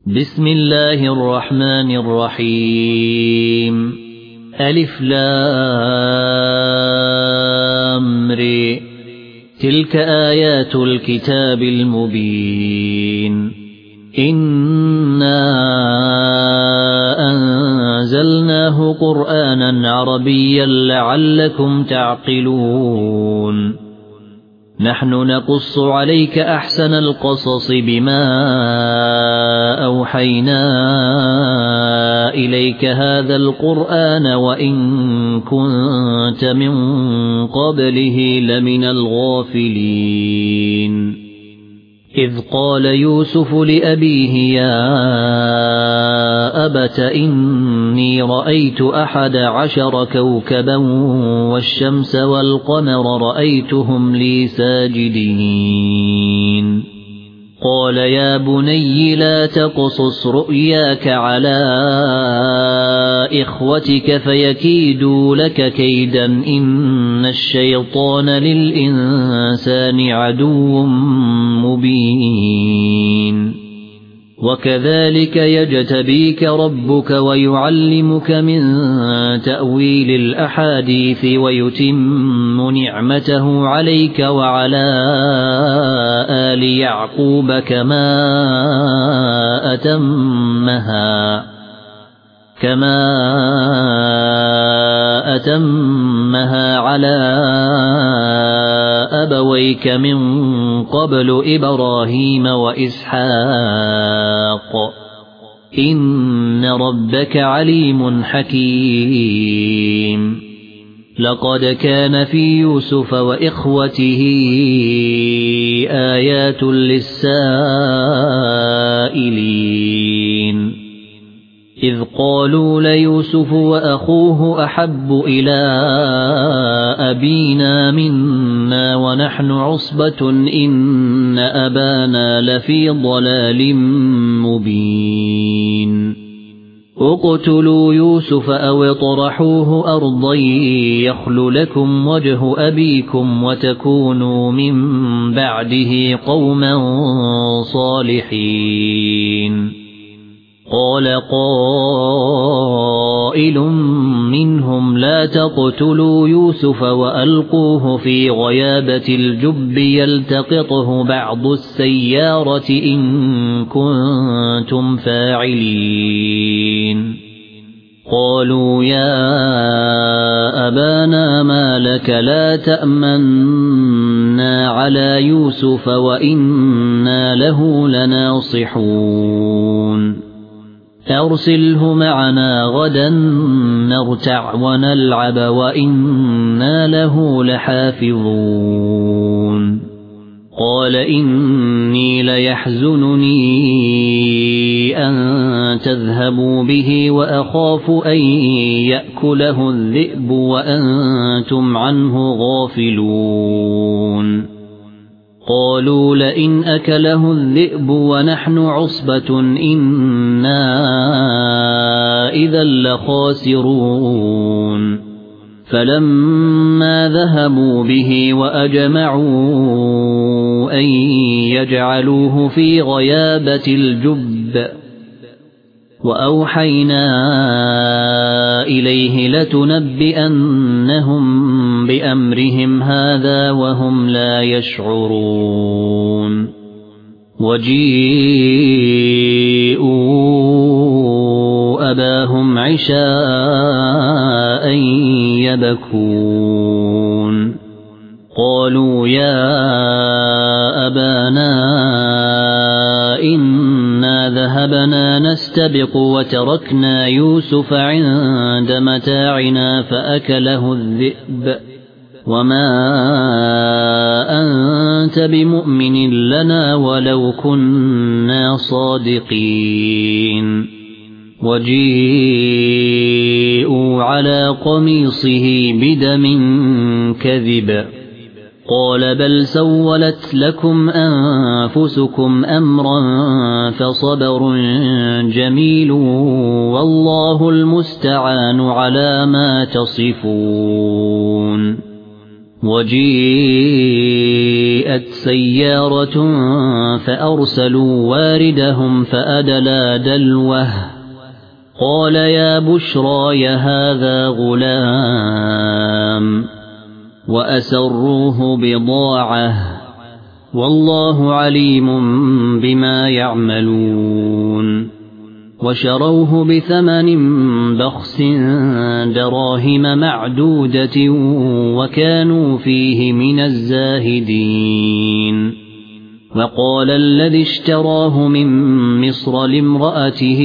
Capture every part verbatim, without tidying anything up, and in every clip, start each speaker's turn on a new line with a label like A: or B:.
A: بسم الله الرحمن الرحيم ألف لام ر تلك آيات الكتاب المبين إنا أنزلناه قرآنا عربيا لعلكم تعقلون نحن نقص عليك أحسن القصص بما أوحينا إليك هذا القرآن وإن كنت من قبله لمن الغافلين إذ قال يوسف لأبيه يا أبت إني رأيت أحد عشر كوكبا والشمس والقمر رأيتهم لي ساجدين قال يا بني لا تقصص رؤياك على إخوتك فيكيدوا لك كيدا إن الشيطان للإنسان عدو مبين وكذلك يجتبيك ربك ويعلمك من تأويل الأحاديث ويتم نعمته عليك وعلى آل يعقوب كما أتمها كما أتمها على أبويك من قبل إبراهيم وإسحاق إن ربك عليم حكيم لقد كان في يوسف وإخوته آيات للسائلين إذ قالوا ليوسف وأخوه أحب إلى أبينا منا ونحن عصبة إن أبانا لفي ضلال مبين اقتلوا يوسف أو اطرحوه أرضا يخل لكم وجه أبيكم وتكونوا من بعده قوما صالحين قال قائل منهم لا تقتلوا يوسف وألقوه في غيابة الجب يلتقطه بعض السيارة إن كنتم فاعلين قالوا يا أبانا ما لك لا تأمنا على يوسف وإنا له لناصحون أرسله معنا غدا نرتع ونلعب وإنا له لحافظون قال إني ليحزنني أن تذهبوا به وأخاف أن يأكله الذئب وأنتم عنه غافلون قالوا لئن أكله الذئب ونحن عصبة إنا إذا لخاسرون فلما ذهبوا به وأجمعوا أن يجعلوه في غيابة الجب وأوحينا إليه لتنبئنهم بأمرهم هذا وهم لا يشعرون وجيءوا أباهم عشاء يبكون قالوا يا أبانا إنا ذهبنا نستبق وتركنا يوسف عند متاعنا فأكله الذئب وما أنت بمؤمن لنا ولو كنا صادقين وجيءوا على قميصه بدم كذب قال بل سولت لكم أنفسكم أمرا فصبر جميل والله المستعان على ما تصفون وجيءت سيارة فأرسلوا واردهم فأدلى دلوه قال يا بشرى هذا غلام وأسروه بضاعة والله عليم بما يعملون وشروه بثمن بخس دراهم معدودة وكانوا فيه من الزاهدين وقال الذي اشتراه من مصر لامرأته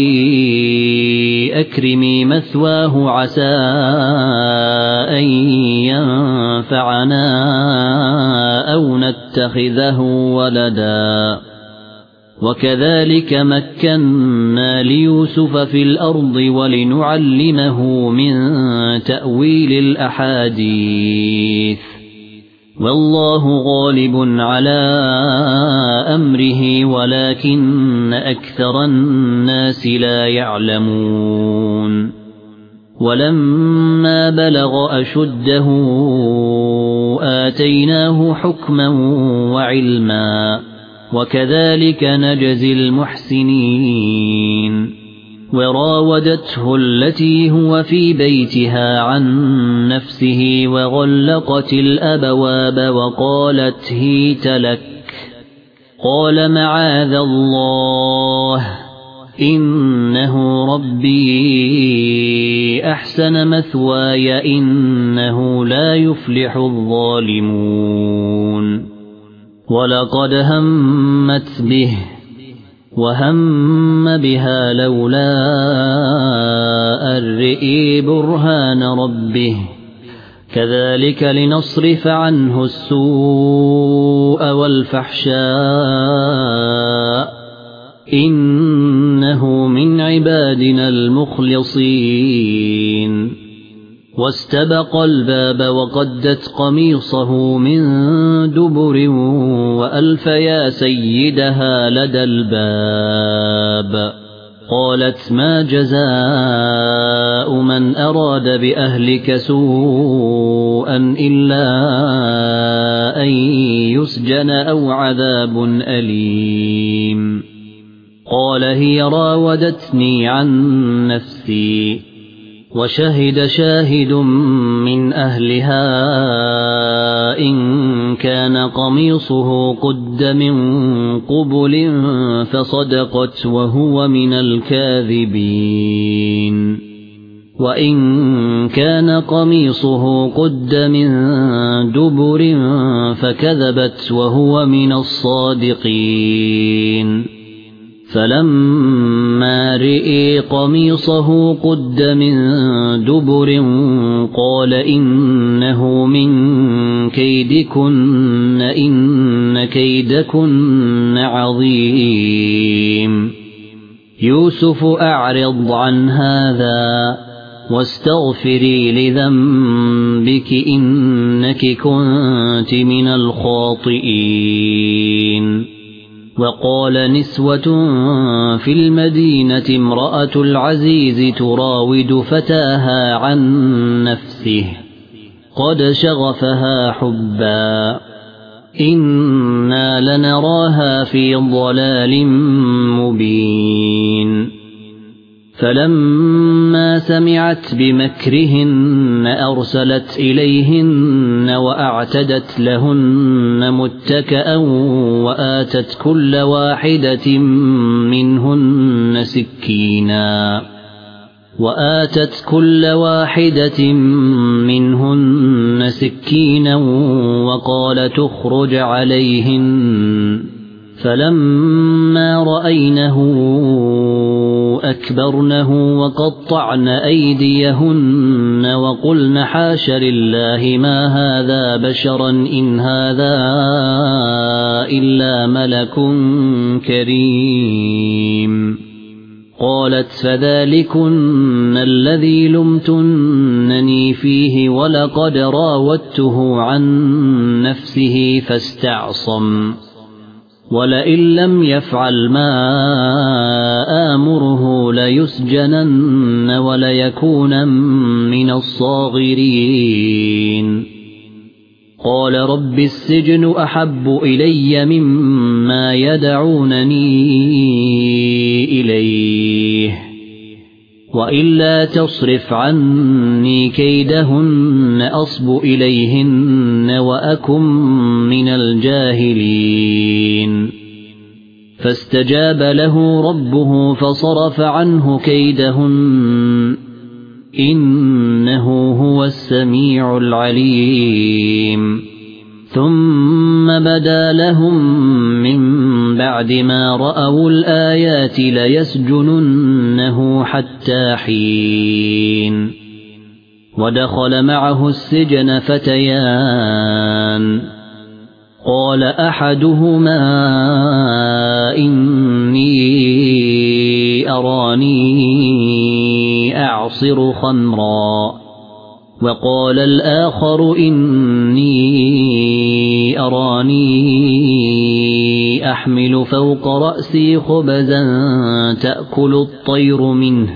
A: أكرمي مثواه عسى أن ينفعنا أو نتخذه ولدا وكذلك مكنا ليوسف في الأرض ولنعلمه من تأويل الأحاديث والله غالب على أمره ولكن أكثر الناس لا يعلمون ولما بلغ أشده آتيناه حكما وعلما وكذلك نجزي المحسنين وراودته التي هو في بيتها عن نفسه وغلقت الأبواب وقالت هيت لك قال معاذ الله إنه ربي أحسن مثواي إنه لا يفلح الظالمون ولقد همت به وهم بها لولا أن رئي برهان ربه كذلك لنصرف عنه السوء والفحشاء إنه من عبادنا المخلصين واستبق الباب وقدت قميصه من دبر وألف يا سيدها لدى الباب قالت ما جزاء من أراد بأهلك سوءا إلا أن يسجن أو عذاب أليم قال هي راودتني عن نفسي وشهد شاهد من أهلها إن كان قميصه قد من قبل فصدقت وهو من الكاذبين وإن كان قميصه قد من دبر فكذبت وهو من الصادقين فلما رئي قميصه قد من دبر قال إنه من كيدكن إن كيدكن عظيم يوسف أعرض عن هذا واستغفري لذنبك إنك كنت من الخاطئين وقال نسوة في المدينة امرأة العزيز تراود فتاها عن نفسه قد شغفها حبا إنا لنراها في ضلال مبين فلما سمعت بمكرهن أرسلت إليهن وأعتدت لهن متكأ وآتت كل واحدة منهن سكينا وآتت كل واحدة منهن سكينا وقال تخرج عليهن فلما رأينه أكبرنه وقطعن أيديهن وقلن حاش لله ما هذا بشرا إن هذا إلا ملك كريم قالت فذلكن الذي لمتنني فيه ولقد راودته عن نفسه فاستعصم ولئن لم يفعل ما آمره ليسجنن وليكون من الصاغرين قال رب السجن أحب إلي مما يدعونني إليه وإلا تصرف عني كيدهن أصب إليهن وأكن من الجاهلين فاستجاب له ربه فصرف عنه كيدهن إنه هو السميع العليم ثم بدا لهم من بعد ما رأوا الآيات ليسجننه حتى حين ودخل معه السجن فتيان قال أحدهما إني أراني أعصر خمرا وقال الآخر إني أراني أحمل فوق رأسي خبزا تأكل الطير منه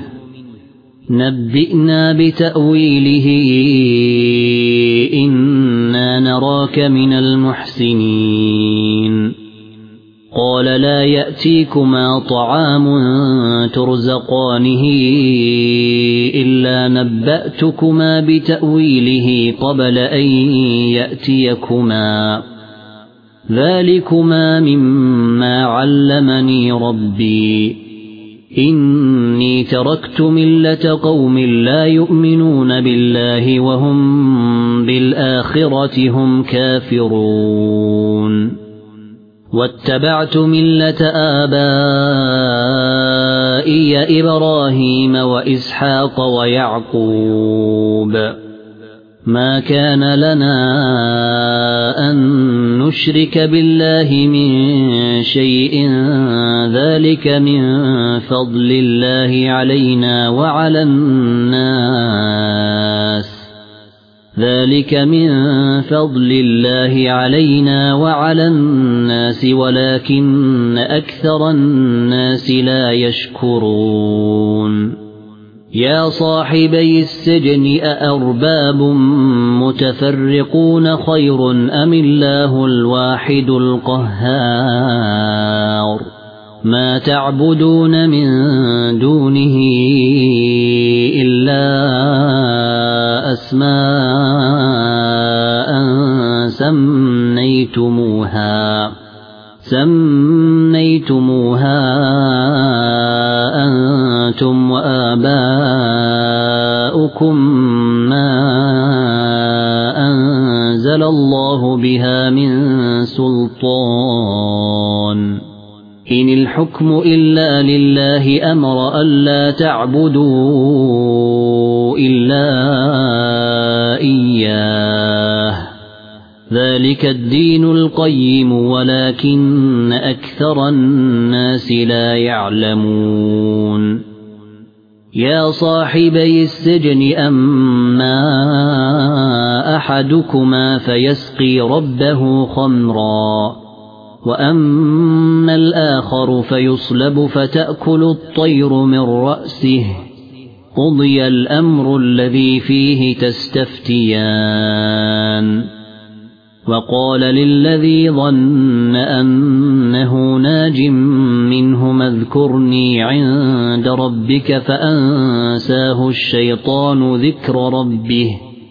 A: نبئنا بتأويله إنا نراك من المحسنين قال لا يأتيكما طعام ترزقانه إلا نبأتكما بتأويله قبل أن يأتيكما ذلكما مما علمني ربي إني تركت ملة قوم لا يؤمنون بالله وهم بالآخرة هم كافرون واتبعت ملة آبائي إبراهيم وإسحاق ويعقوب ما كان لنا أن نشرك بالله من شيء ذلك من فضل الله علينا وعلى الناس ذلك من فضل الله علينا وعلى الناس ولكن أكثر الناس لا يشكرون يا صاحبي السجن أأرباب متفرقون خير أم الله الواحد القهار ما تعبدون من دونه إلا أسماء سميتموها سميتموها أنتم وآباؤكم ما أنزل الله بها من سلطان إن الحكم إلا لله أمر ألا تعبدوا إلا إياه ذلك الدين القيم ولكن أكثر الناس لا يعلمون يا صاحبي السجن أما أحدكما فيسقي ربه خمرا وأما الآخر فيصلب فتأكل الطير من رأسه قضي الأمر الذي فيه تستفتيان وقال للذي ظن أنه ناج منهما اذكرني عند ربك فأنساه الشيطان ذكر ربه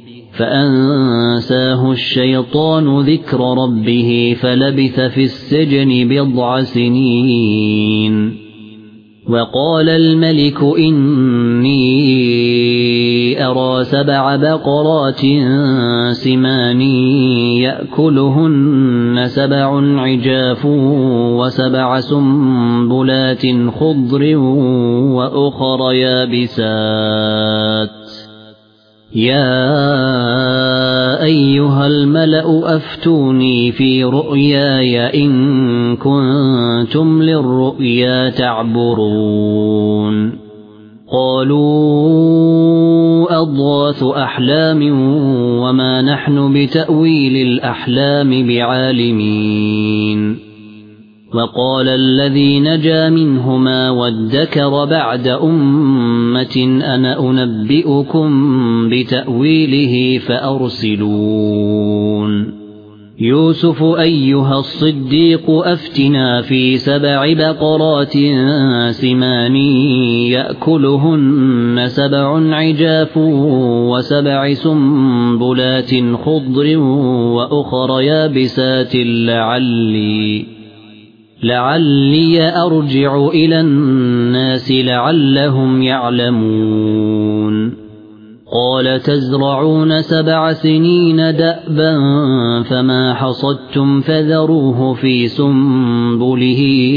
A: فأنساه الشيطان ذكر ربه فلبث في السجن بضع سنين وقال الملك إني أرى سبع بقرات سمان يأكلهن سبع عجاف وسبع سنبلات خضر وأخر يابسات يا أيها الملأ أفتوني في رؤياي إن كنتم للرؤيا تعبرون قالوا أضغاث أحلام وما نحن بتأويل الأحلام بعالمين وقال الذي نجا منهما وادكر بعد أمة أنا أنبئكم بتأويله فأرسلون يوسف أيها الصديق أفتنا في سبع بقرات سمان يأكلهن سبع عجاف وسبع سنبلات خضر وأخر يابسات لعلي لعلي أرجع إلى الناس لعلهم يعلمون قال تزرعون سبع سنين دأبا فما حصدتم فذروه في سنبله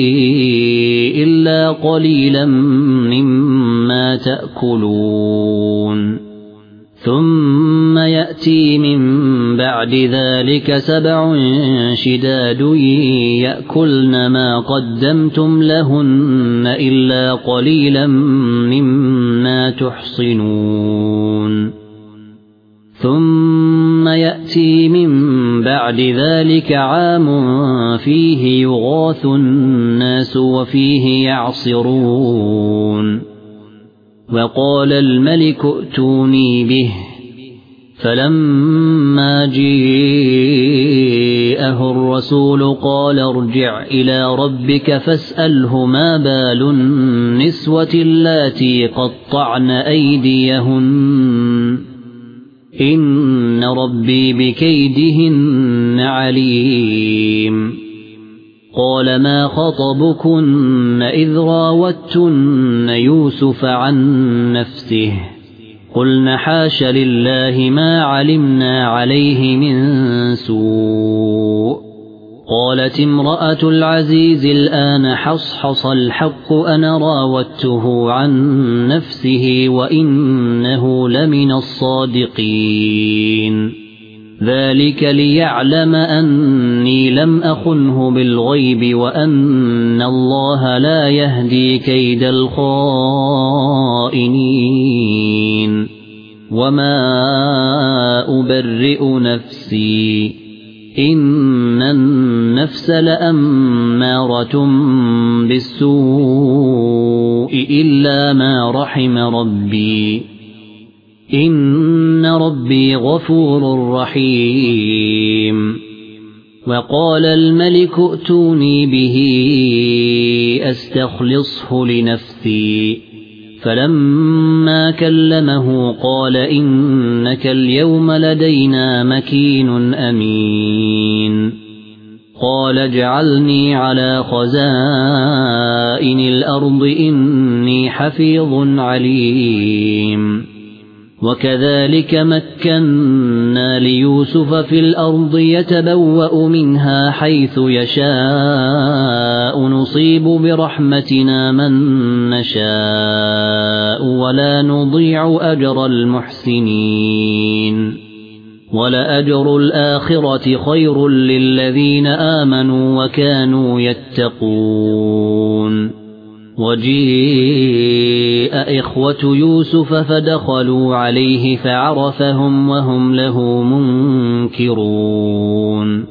A: إلا قليلا مما تأكلون ثم يأتي من بعد ذلك سبع شداد يأكلن ما قدمتم لهن إلا قليلا مما تحصنون ثم يأتي من بعد ذلك عام فيه يغاث الناس وفيه يعصرون وقال الملك ائتوني به فلما جاءه الرسول قال ارجع إلى ربك فاسأله ما بال النسوة اللاتي قطعن أيديهن إن ربي بكيدهن عليم قال ما خطبكن إذ راوتن يوسف عن نفسه قلن حاش لله ما علمنا عليه من سوء قالت امرأة العزيز الآن حصحص الحق أنا راودته عن نفسه وإنه لمن الصادقين ذلك ليعلم أني لم أخنه بالغيب وأن الله لا يهدي كيد الخائنين وما أبرئ نفسي إن النفس لأمارة بالسوء إلا ما رحم ربي إن ربي غفور رحيم وقال الملك ائتوني به أستخلصه لنفسي فلما كلمه قال إنك اليوم لدينا مكين أمين قال اجعلني على خزائن الأرض إني حفيظ عليم وكذلك مكنا ليوسف في الأرض يتبوأ منها حيث يشاء نصيب برحمتنا من نشاء ولا نضيع أجر المحسنين ولأجر الآخرة خير للذين آمنوا وكانوا يتقون وجيء إخوة يوسف فدخلوا عليه فعرفهم وهم له منكرون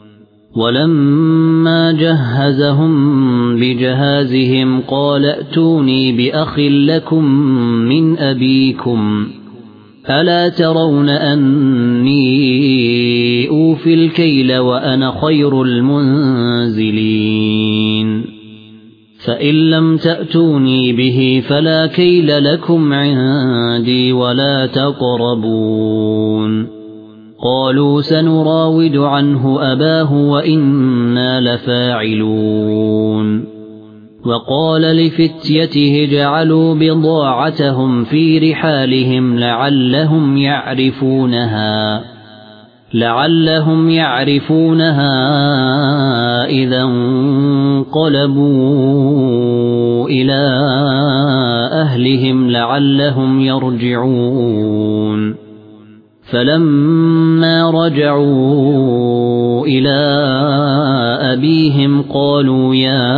A: ولما جهزهم بجهازهم قال ائتوني بأخ لكم من أبيكم ألا ترون أني أوفي الكيل وأنا خير المنزلين فإن لم تأتوني به فلا كيل لكم عندي ولا تقربون قالوا سنراود عنه أباه وإنا لفاعلون وقال لفتيته جعلوا بضاعتهم في رحالهم لعلهم يعرفونها لعلهم يعرفونها إذا انقلبوا إلى أهلهم لعلهم يرجعون فلما رجعوا إلى أبيهم قالوا يا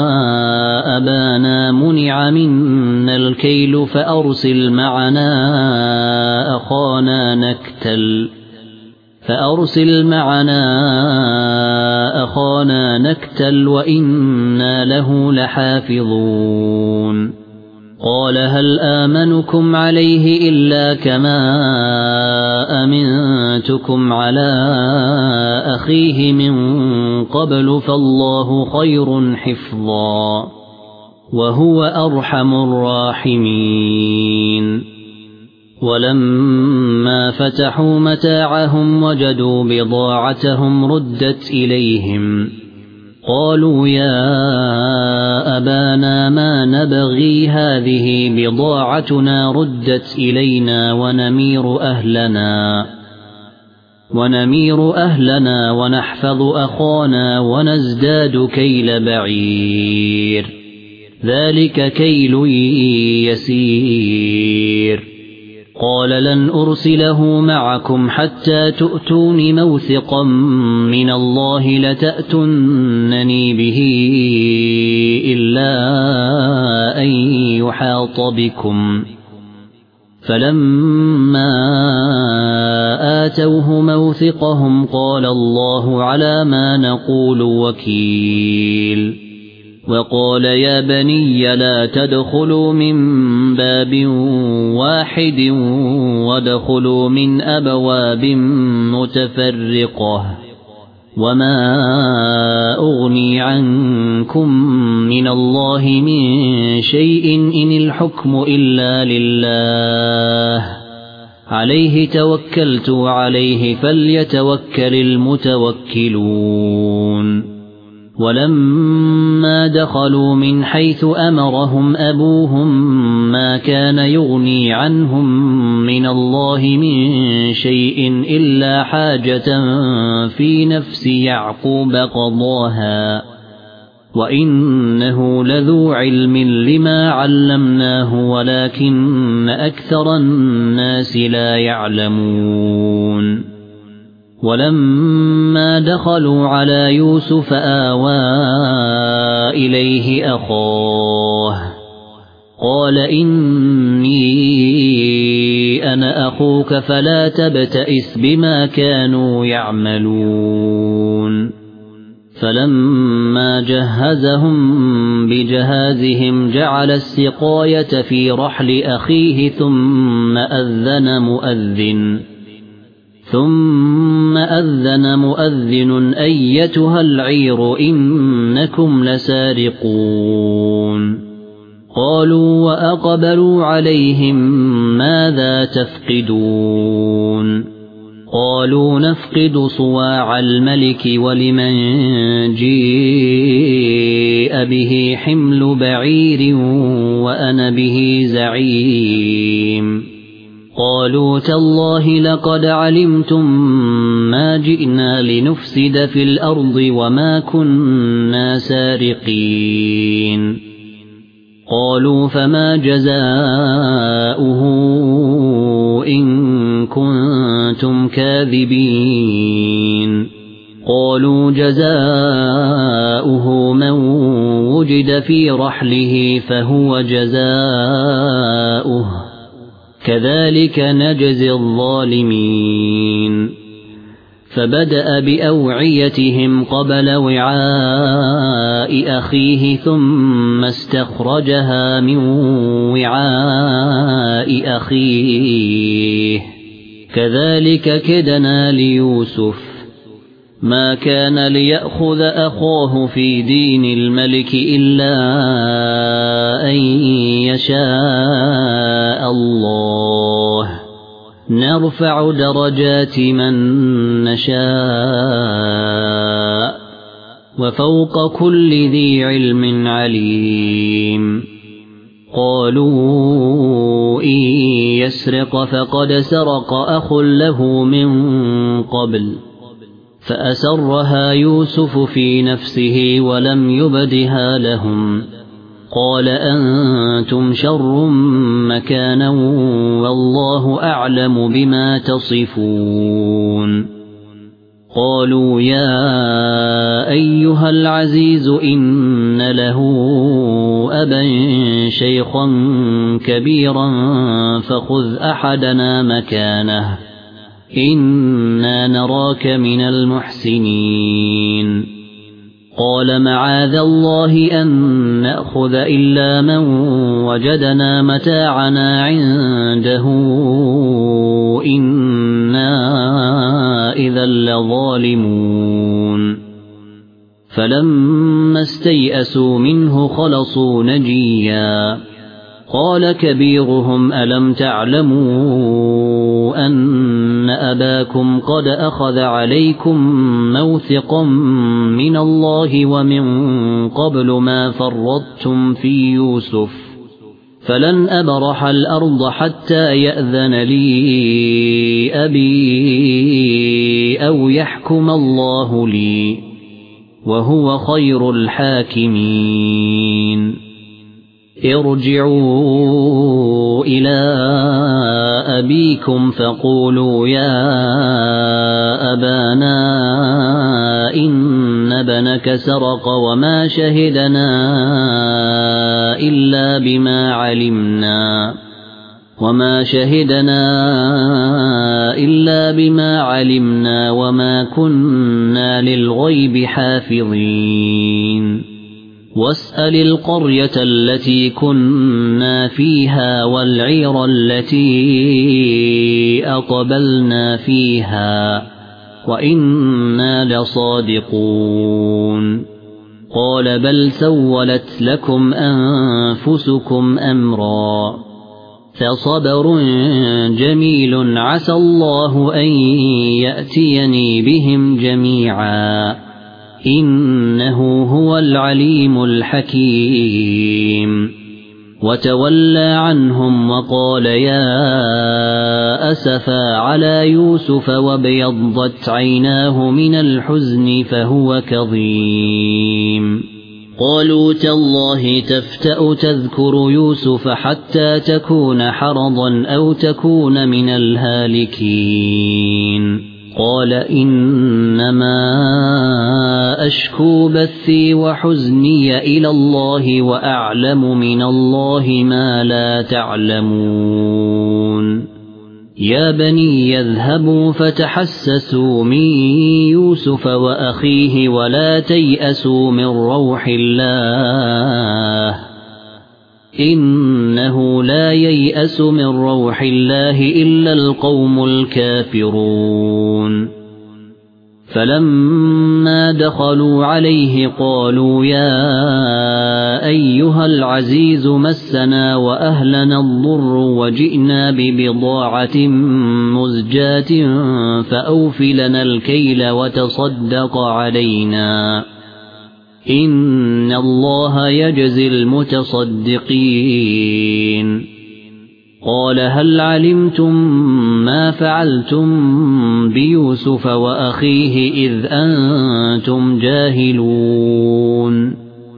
A: أبانا منع منا الكيل فأرسل معنا أخانا نكتل فأرسل معنا أخانا نكتل وإنا له لحافظون قال قال هل آمنكم عليه إلا كما أمنتكم على أخيه من قبل فالله خير حفظا وهو أرحم الراحمين ولما فتحوا متاعهم وجدوا بضاعتهم ردت إليهم قالوا يا أبانا ما نبغي هذه بضاعتنا ردت إلينا ونمير أهلنا ونمير أهلنا ونحفظ أخانا ونزداد كيل بعير ذلك كيل يسير قال لن أرسله معكم حتى تؤتون موثقا من الله لتأتنني به إلا أن يحاط بكم فلما آتوه موثقهم قال الله على ما نقول وكيل وقال يا بني لا تدخلوا من باب واحد وادخلوا من أبواب متفرقة وما أغني عنكم من الله من شيء إن الحكم إلا لله عليه توكلت عليه فليتوكل المتوكلون ولما دخلوا من حيث أمرهم أبوهم ما كان يغني عنهم من الله من شيء إلا حاجة في نفس يعقوب قضاها وإنه لذو علم لما علمناه ولكن أكثر الناس لا يعلمون ولما دخلوا على يوسف آوى إليه أخاه قال إني أنا أخوك فلا تبتئس بما كانوا يعملون فلما جهزهم بجهازهم جعل السقاية في رحل أخيه ثم أذن مؤذن ثم أذن مؤذن أيتها العير إنكم لسارقون قالوا وأقبلوا عليهم ماذا تفقدون قالوا نفقد صواع الملك ولمن جيء به حمل بعير وأنا به زعيم قالوا تالله لقد علمتم ما جئنا لنفسد في الأرض وما كنا سارقين قالوا فما جزاؤه إن كنتم كاذبين قالوا جزاؤه من وجد في رحله فهو جزاؤه كذلك نجزي الظالمين فبدأ بأوعيتهم قبل وعاء أخيه ثم استخرجها من وعاء أخيه كذلك كدنا ليوسف ما كان ليأخذ أخاه في دين الملك إلا أن يشاء الله نرفع درجات من نشاء وفوق كل ذي علم عليم قالوا إن يسرق فقد سرق أخ له من قبل فأسرها يوسف في نفسه ولم يبدها لهم قال أنتم شر مكانا والله أعلم بما تصفون قالوا يا أيها العزيز إن له أبا شيخا كبيرا فخذ أحدنا مكانه إنا نراك من المحسنين قال معاذ الله أن نأخذ إلا من وجدنا متاعنا عنده إنا إذا لظالمون فلما استيئسوا منه خلصوا نجيا قال كبيرهم ألم تعلموا أن أباكم قد أخذ عليكم موثقا من الله ومن قبل ما فرطتم في يوسف فلن أبرح الأرض حتى يأذن لي أبي أو يحكم الله لي وهو خير الحاكمين ارجعوا إلى أبيكم فقولوا يا أبانا إن ابنك سرق وما شهدنا إلا بما علمنا وما شهدنا إلا بما علمنا وما كنا للغيب حافظين واسأل القرية التي كنا فيها والعير التي أقبلنا فيها وإنا لصادقون قال بل سولت لكم أنفسكم أمرا فصبر جميل عسى الله أن يأتيني بهم جميعا إنه هو العليم الحكيم وتولى عنهم وقال يا أسفا على يوسف وابيضت عيناه من الحزن فهو كظيم قالوا تالله تفتأ تذكر يوسف حتى تكون حرضا أو تكون من الهالكين قال إنما أشكو بثي وحزني إلى الله وأعلم من الله ما لا تعلمون يا بني يذهبوا فتحسسوا من يوسف وأخيه ولا تيأسوا من روح الله إنه لا ييأس من روح الله إلا القوم الكافرون فلما دخلوا عليه قالوا يا أيها العزيز مسنا وأهلنا الضر وجئنا ببضاعة مزجاة فأوف لنا الكيل وتصدق علينا إن الله يجزي المتصدقين قال هل علمتم ما فعلتم بيوسف وأخيه إذ أنتم جاهلون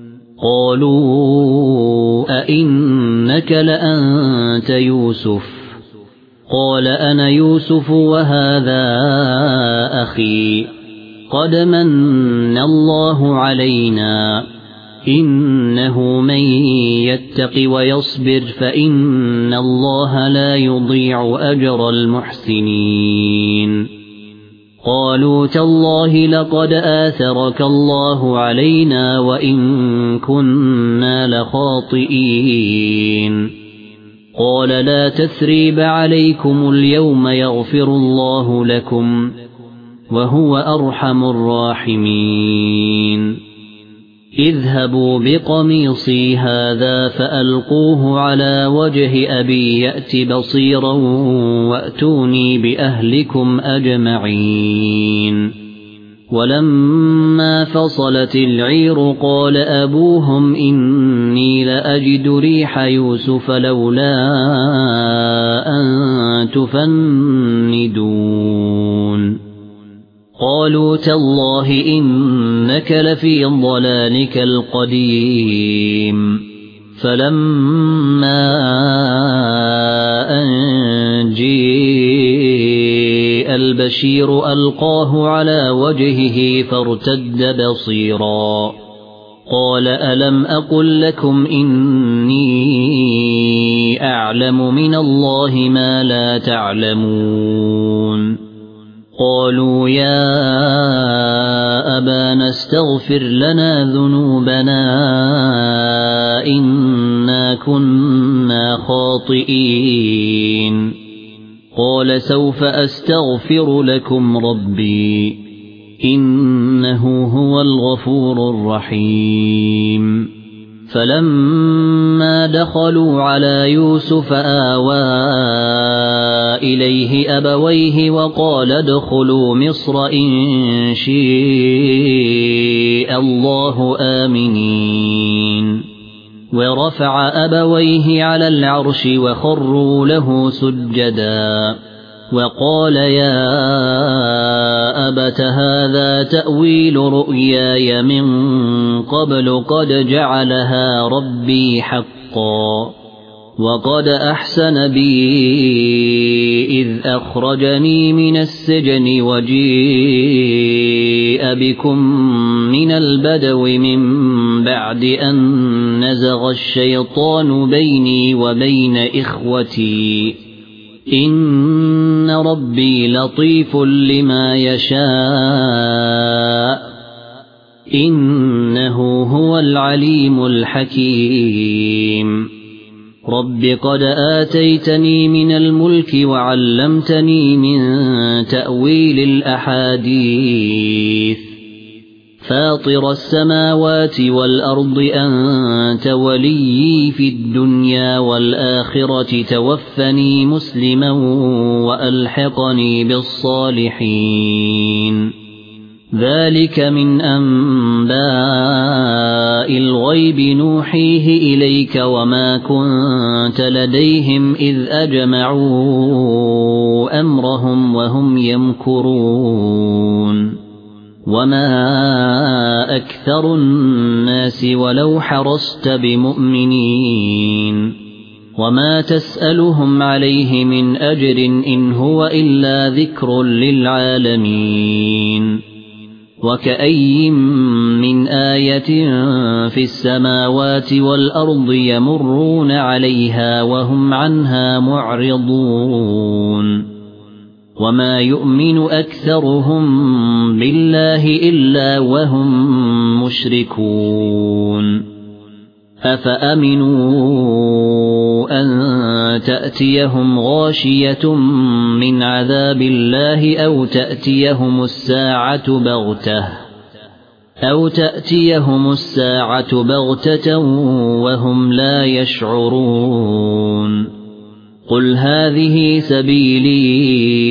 A: قالوا أئنك لأنت يوسف قال أنا يوسف وهذا أخي قد من الله علينا إنه من يتق ويصبر فإن الله لا يضيع أجر المحسنين قالوا تالله لقد آثرك الله علينا وإن كنا لخاطئين قال لا تثريب عليكم اليوم يغفر الله لكم وهو أرحم الراحمين اذهبوا بقميصي هذا فألقوه على وجه أبي يأت بصيرا وأتوني بأهلكم أجمعين ولما فصلت العير قال أبوهم إني لأجد ريح يوسف لولا أن تفندون قالوا تالله إنك لفي ضلالك القديم فلما أن جيء البشير ألقاه على وجهه فارتد بصيرا قال ألم أقل لكم إني أعلم من الله ما لا تعلمون قالوا يا أبانا استغفر لنا ذنوبنا إنا كنا خاطئين قال سوف أستغفر لكم ربي إنه هو الغفور الرحيم فلما دخلوا على يوسف آوى إليه أبويه وقال ادخلوا مصر إن شاء الله آمنين ورفع أبويه على العرش وخروا له سجدا وقال يا أبت هذا تأويل رؤياي من قبل قد جعلها ربي حقا وقد أحسن بي إذ أخرجني من السجن وجيء بكم من البدو من بعد أن نزغ الشيطان بيني وبين إخوتي إن ربي لطيف لما يشاء إنه هو العليم الحكيم رب قد آتيتني من الملك وعلمتني من تأويل الأحاديث فاطر السماوات والأرض أنت وليي في الدنيا والآخرة توفني مسلما وألحقني بالصالحين ذلك من أنباء الغيب نوحيه إليك وما كنت لديهم إذ أجمعوا أمرهم وهم يمكرون وما أكثر الناس ولو حرصت بمؤمنين وما تسألهم عليه من أجر إن هو إلا ذكر للعالمين وكأي من آية في السماوات والأرض يمرون عليها وهم عنها معرضون وما يؤمن أكثرهم بالله إلا وهم مشركون أفأمنوا أن تأتيهم غاشية من عذاب الله أو تأتيهم الساعة بغتة أو تأتيهم الساعة بغتة وهم لا يشعرون قل هذه سبيلي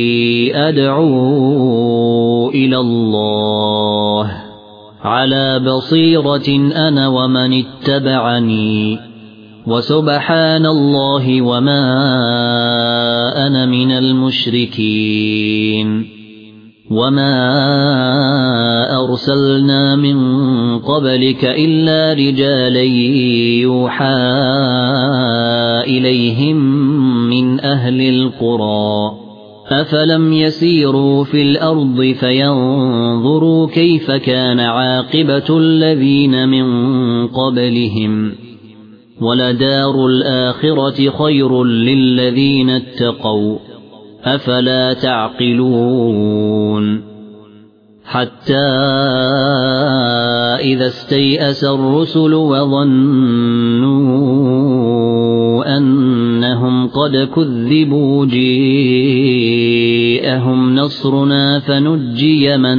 A: أدعو إلى الله على بصيرة أنا ومن اتبعني وسبحان الله وما أنا من المشركين وما أرسلنا من قبلك إلا رجالا يوحى إليهم من أهل القرى أفلم يسيروا في الأرض فينظروا كيف كان عاقبة الذين من قبلهم ولدار الآخرة خير للذين اتقوا أفلا تعقلون حتى إذا استيأس الرسل وظنوا أنهم قد كذبوا جاءهم نصرنا فنجي من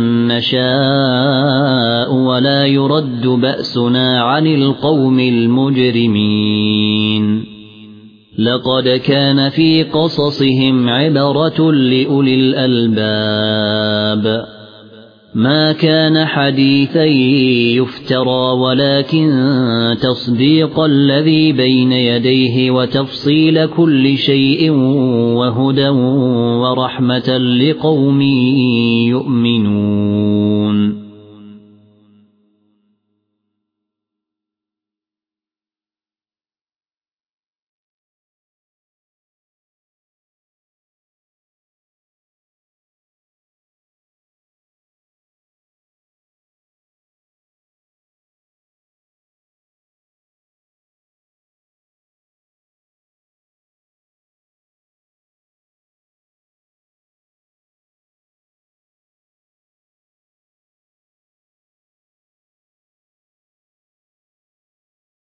A: نشاء ولا يرد بأسنا عن القوم المجرمين لقد كان في قصصهم عبرة لأولي الألباب ما كان حديثا يفترى ولكن تصديق الذي بين يديه وتفصيل كل شيء وهدى ورحمة لقوم يؤمنون